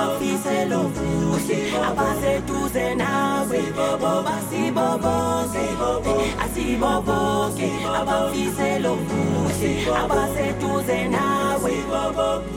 abafisela okuhle abaseduze nawe boba siboboke asiboboke abafisela okuhle abaseduze nawe boboke.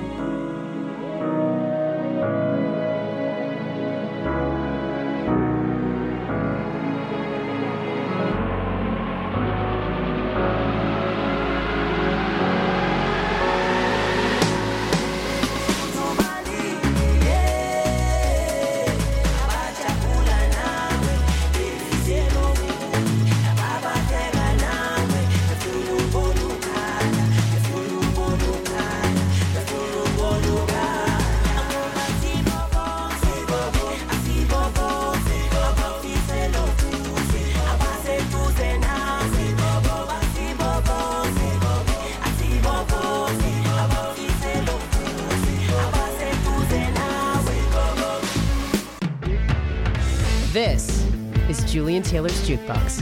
This is Julian Taylor's Jukebox.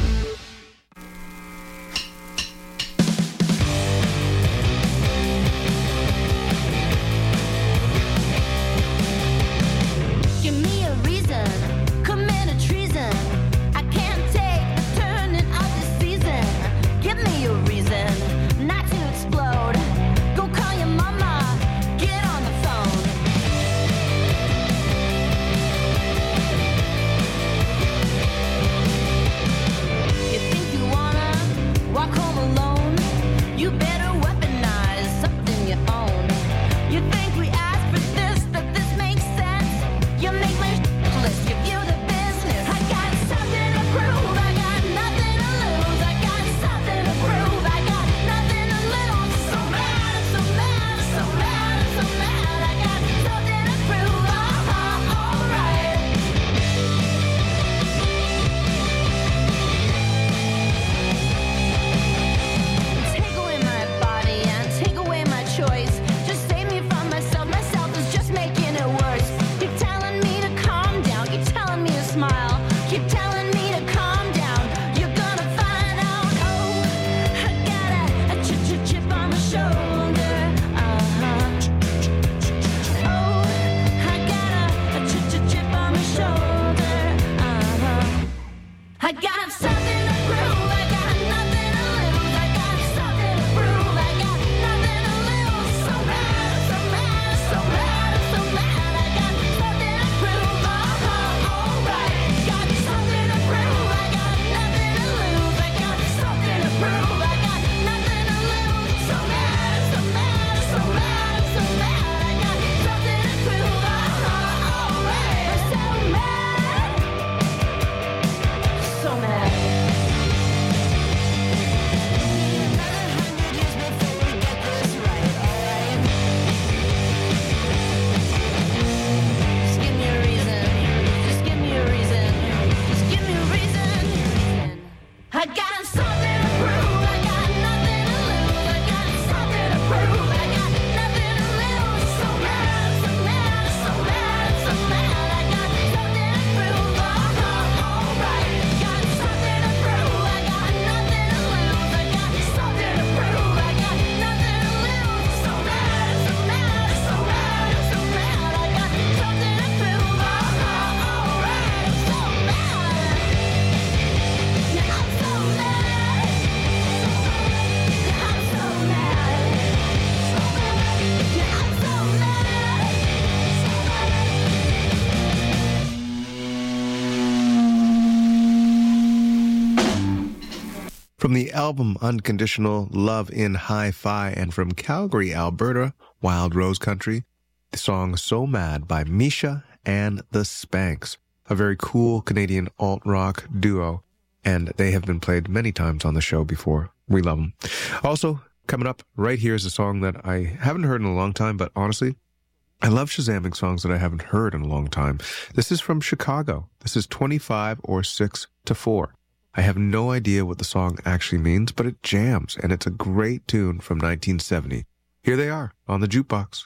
Give me a reason, commit a treason. I can't take the turning of the season. Give me a reason not to explode. Go call your mama, get on the phone. You think you wanna walk home alone? You better weaponize something you own. You think we asked for this, that this makes sense? You make my list, give you the business. I got something to prove, I got nothing to lose. I got something to prove, I got nothing to lose. So mad, so mad, so mad, so mad. I got something to prove, alright. Take away my body and take away my choice. Just save me from myself. Myself is just making it worse. Keep telling me to calm down. Keep telling me to smile. Keep telling me to calm down. You're gonna find out. Oh, I got a chip on my shoulder. Oh, I got a chip on my shoulder. I got something to prove. I got nothing to lose. I got something to prove. I got nothing to lose. So mad, so mad, so mad, so mad. I got something to prove. Alright. Got something to prove. I got nothing to lose. I got something to prove. I got nothing to lose. So mad, so mad, so mad, so mad. I got something to prove. Alright. I'm so mad. So mad. Another 100 years before we get this right, alright? Just give me a reason. Just give me a reason. Just give me a reason. I got something to prove. I got nothing to lose. I got something to prove. I got nothing to lose. So mad, so mad, so mad, so mad. I got something to prove. Alright. Got something to prove. I got nothing to lose. I got something to prove. I got nothing to lose. So mad, so mad, so mad, so mad. I got something to prove. Alright. I'm so mad. Yeah, I'm so mad. Yeah, I'm so mad. Yeah, I'm so From the album Unconditional Love in Hi-Fi, and from Calgary, Alberta, Wild Rose Country, the song So Mad by Misha and the Spanks, a very cool Canadian alt-rock duo, and they have been played many times on the show before. We love them. Also, coming up right here is a song that I haven't heard in a long time, but honestly, I love Shazamming songs that I haven't heard in a long time. This is from Chicago. This is 25 or 6 to 4. I have no idea what the song actually means, but it jams, and it's a great tune from 1970. Here they are on the Jukebox.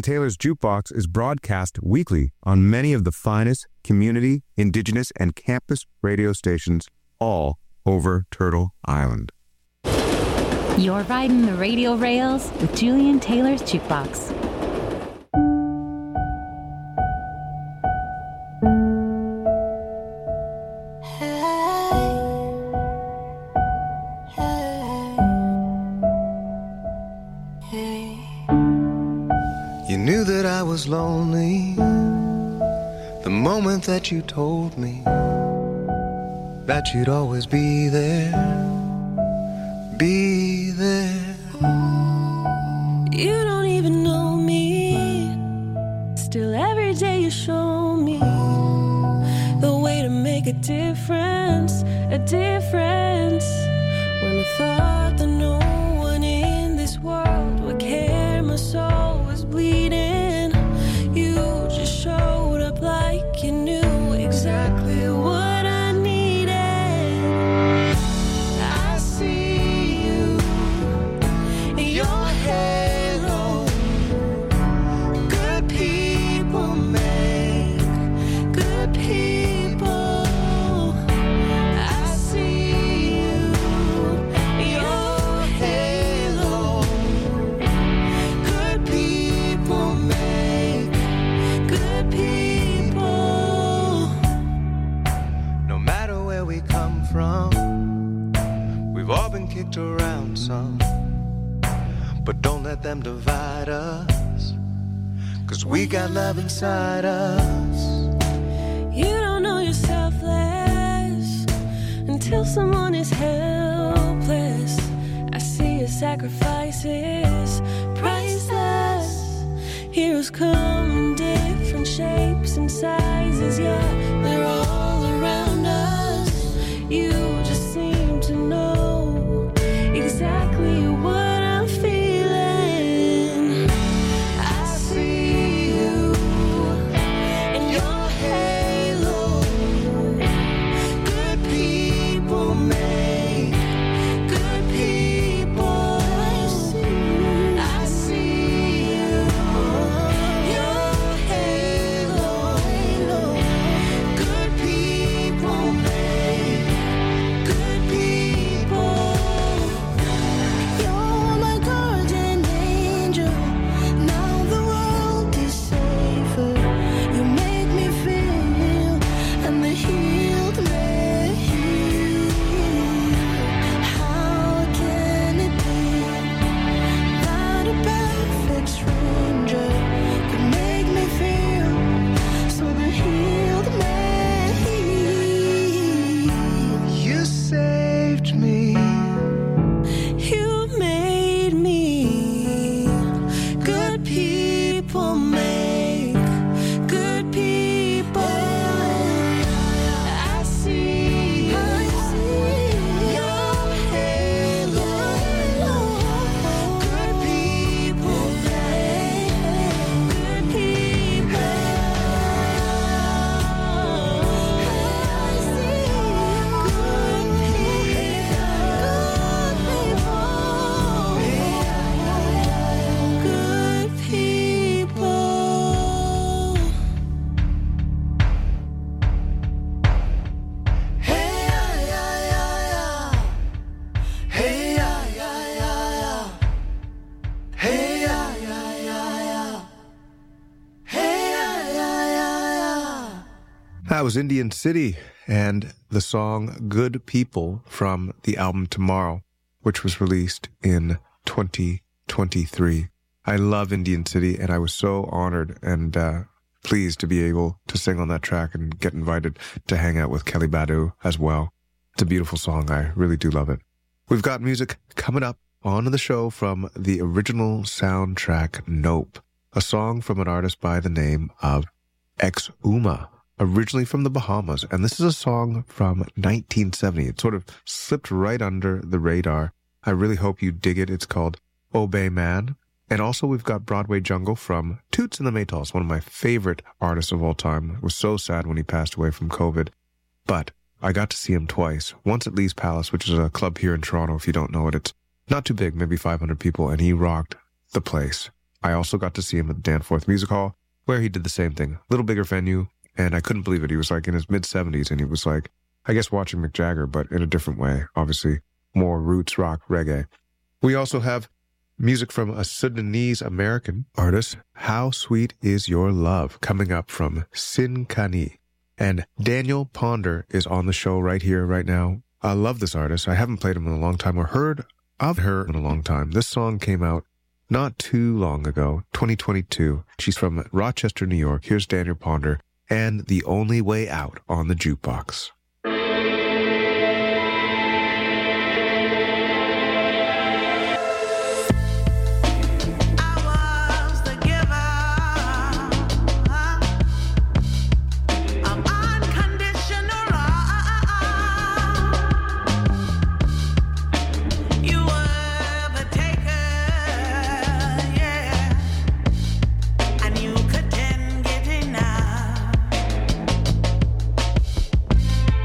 Taylor's Jukebox is broadcast weekly on many of the finest community, indigenous, and campus radio stations all over Turtle Island. You're riding the radio rails with Julian Taylor's Jukebox. You knew that I was lonely the moment that you told me that you'd always be there, be there. You don't even know me. Still every day you show me the way to make a difference, a difference. When I thought that no one in this world would care, my soul was bleeding. You just showed up like you knew exactly what I needed. I see you in your halo. Good people make good people. I see you in your halo. Good people make good people. No matter where we come from, we've all been kicked around some. But don't let them divide us, 'cause we got love inside us. You don't know you're selfless until someone is helpless. I see your sacrifices, priceless. Heroes come in different shapes and sizes, yeah, they're all around us. You just seem to know exactly what I'm feeling. I see you in your halo. Good people make good people. I see you, your halo. Good people make good people. You're my guardian angel. Now the world is safer. You make me feel, and the healed may heal. How can it be that a perfect stranger could make me feel, so the healed may heal? You saved me. You made me. Good people make good people. I see your halo. Good people make good people. I see good people. Hey, yeah, yeah, yeah. Hey, yeah, yeah, yeah. Hey, yeah, yeah, yeah. Hey, yeah, yeah, yeah. That was Indian City and the song Good People from the album Tomorrow, which was released in 2023. I love Indian City, and I was so honored and pleased to be able to sing on that track and get invited to hang out with Kelly Badu as well. It's a beautiful song. I really do love it. We've got music coming up on the show from the original soundtrack Nope, a song from an artist by the name of Exuma, originally from the Bahamas. And this is a song from 1970. It sort of slipped right under the radar. I really hope you dig it. It's called Obey Man. And also we've got Broadway Jungle from Toots and the Maytals, one of my favorite artists of all time. It was so sad when he passed away from COVID. But I got to see him twice. Once at Lee's Palace, which is a club here in Toronto, if you don't know it. It's not too big, maybe 500 people, and he rocked the place. I also got to see him at the Danforth Music Hall, where he did the same thing. Little bigger venue, and I couldn't believe it. He was like in his mid-70s, and he was like, I guess watching Mick Jagger, but in a different way. Obviously, more roots rock reggae. We also have music from a Sudanese-American artist, How Sweet Is Your Love, coming up from Sin Kani. And Daniel Ponder is on the show right here, right now. I love this artist. I haven't played him in a long time or heard of her in a long time. This song came out not too long ago, 2022. She's from Rochester, New York. Here's Daniel Ponder and The Only Way Out on the Jukebox. And you could then get enough.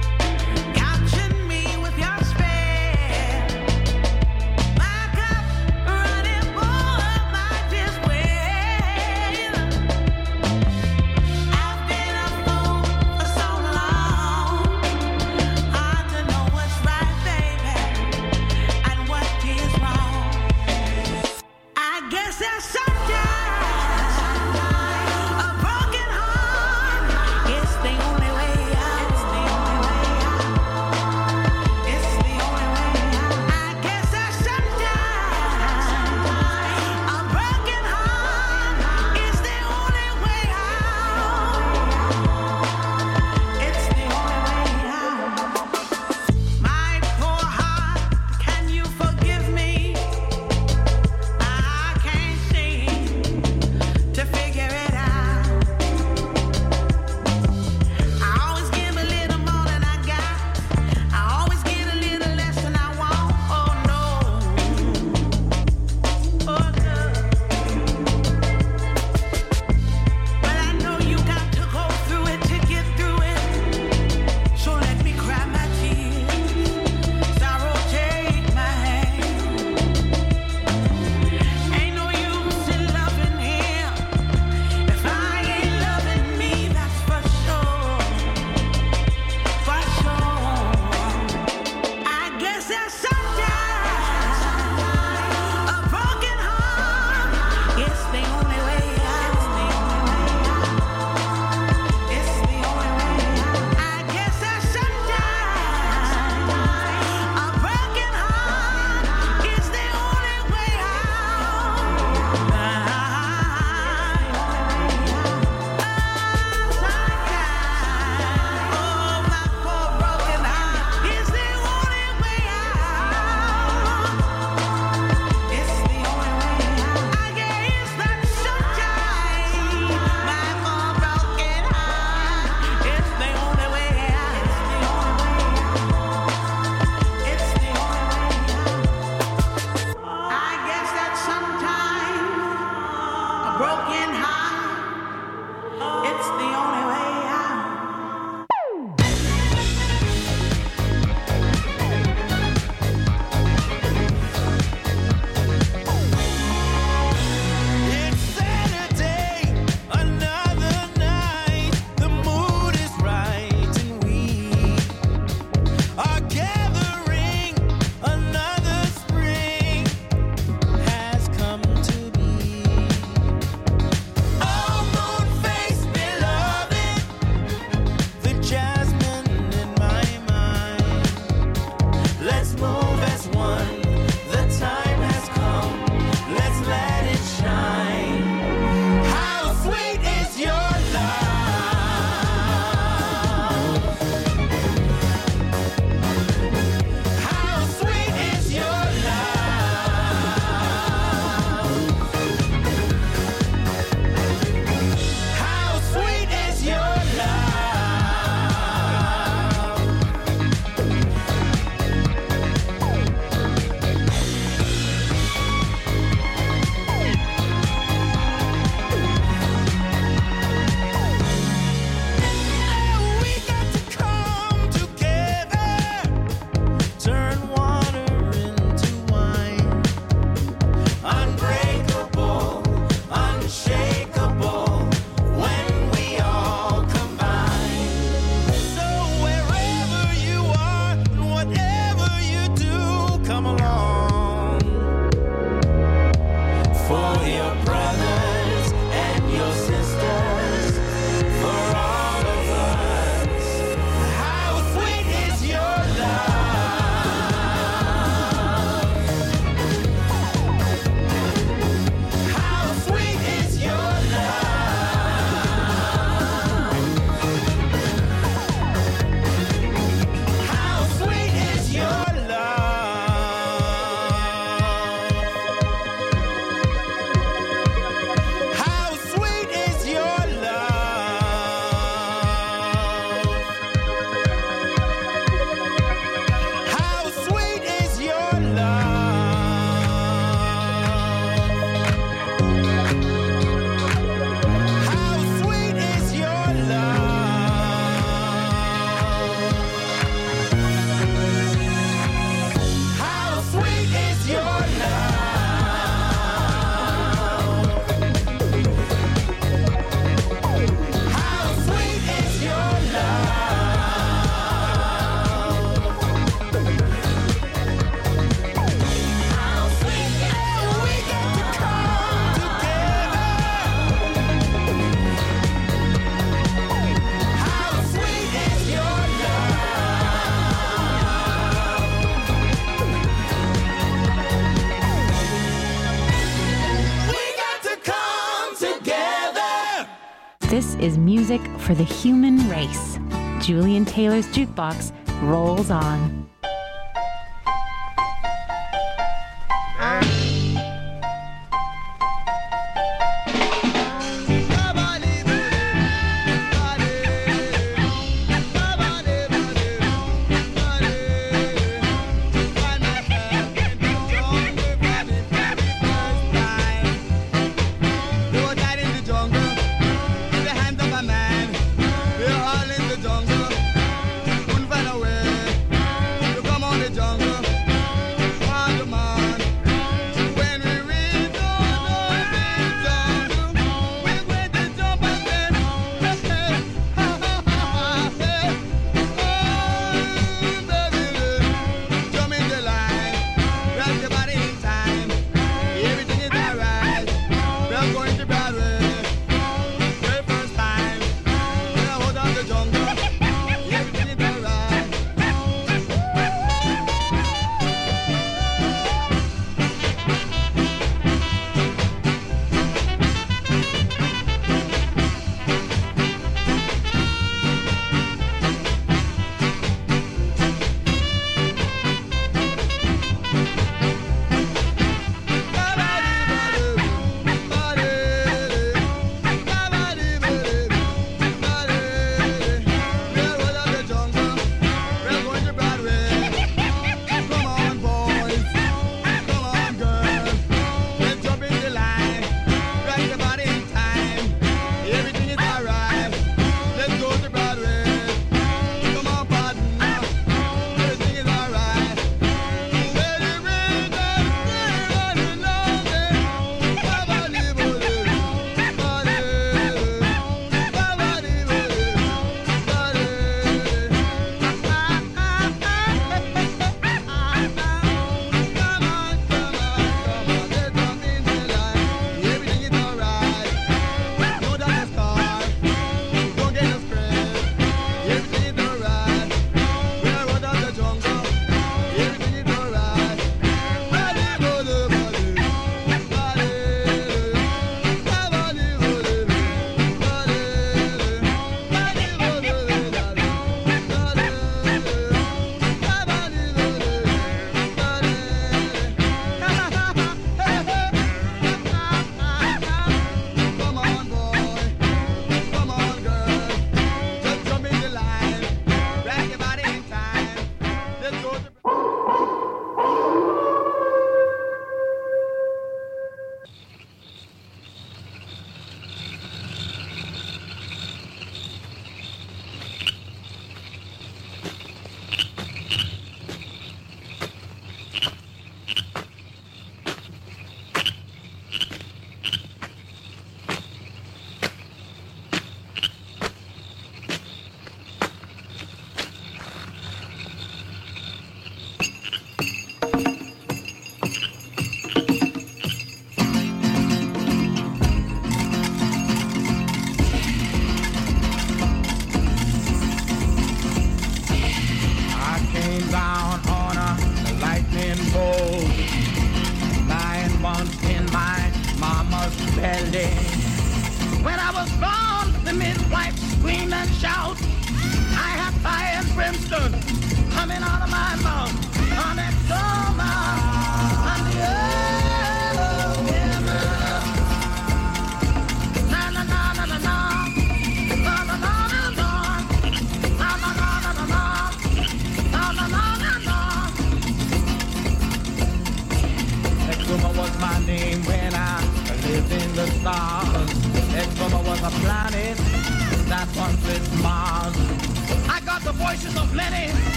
This is music for the human race. Julian Taylor's Jukebox rolls on.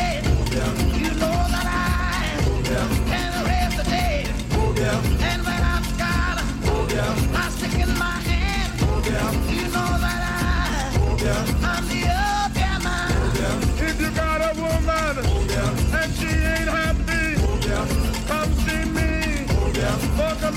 And when I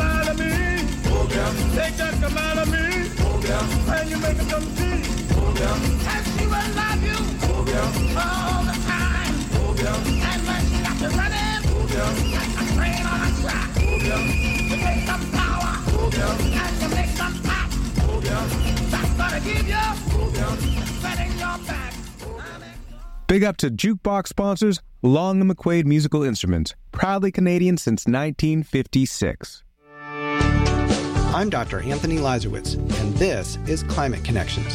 mind of me. Oh, yeah. Take that command of me. Oh, yeah. And you make it come see. Oh, yeah. And she will love you. Oh, yeah. All the time. Oh, yeah. And when she got you running. Oh, yeah. Like a train on a track. Oh, yeah. You make some power. Oh, yeah. And you make some pop. Oh, yeah. That's gonna give you. Oh, yeah. Setting your back. Big up to Jukebox sponsors, Long & McQuaid Musical Instruments, proudly Canadian since 1956. I'm Dr. Anthony Lazarowitz, and this is Climate Connections.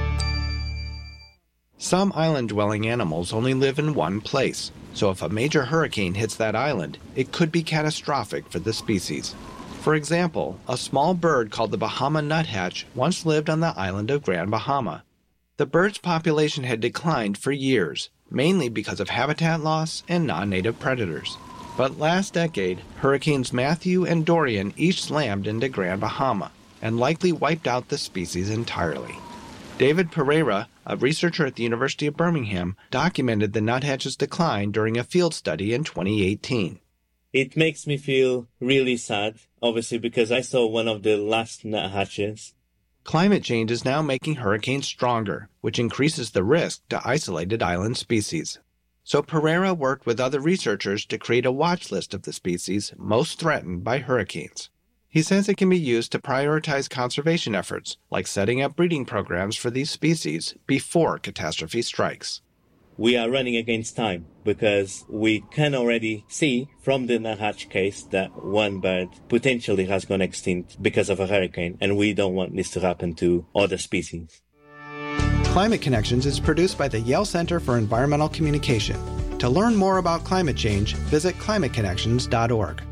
Some island-dwelling animals only live in one place, so if a major hurricane hits that island, it could be catastrophic for the species. For example, a small bird called the Bahama nuthatch once lived on the island of Grand Bahama. The bird's population had declined for years, mainly because of habitat loss and non-native predators. But last decade, Hurricanes Matthew and Dorian each slammed into Grand Bahama and likely wiped out the species entirely. David Pereira, a researcher at the University of Birmingham, documented the nuthatch's decline during a field study in 2018. It makes me feel really sad, obviously, because I saw one of the last nuthatches. Climate change is now making hurricanes stronger, which increases the risk to isolated island species. So Pereira worked with other researchers to create a watch list of the species most threatened by hurricanes. He says it can be used to prioritize conservation efforts, like setting up breeding programs for these species before catastrophe strikes. We are running against time because we can already see from the nuthatch case that one bird potentially has gone extinct because of a hurricane, and we don't want this to happen to other species. Climate Connections is produced by the Yale Center for Environmental Communication. To learn more about climate change, visit climateconnections.org.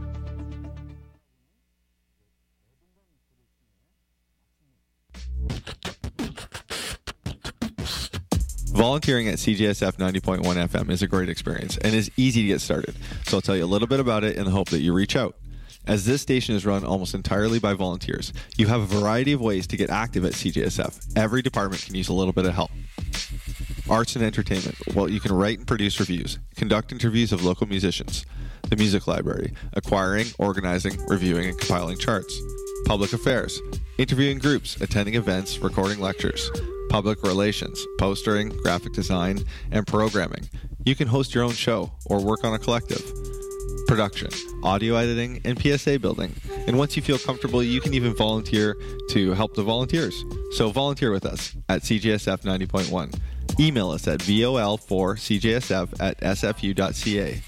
Volunteering at CJSF 90.1 FM is a great experience and is easy to get started, so I'll tell you a little bit about it in the hope that you reach out. As this station is run almost entirely by volunteers, you have a variety of ways to get active at CJSF. Every department can use a little bit of help. Arts and entertainment. Well, you can write and produce reviews, conduct interviews of local musicians, the music library, acquiring, organizing, reviewing, and compiling charts. Public affairs. Interviewing groups, attending events, recording lectures. Public relations, postering, graphic design, and programming. You can host your own show or work on a collective. Production, audio editing, and PSA building. And once you feel comfortable, you can even volunteer to help the volunteers. So volunteer with us at CJSF 90.1. Email us at vol4cjsf@sfu.ca.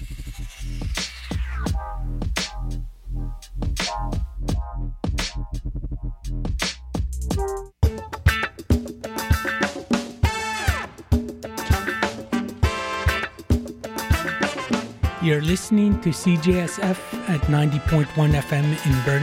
You're listening to CJSF at 90.1 FM in Burnaby.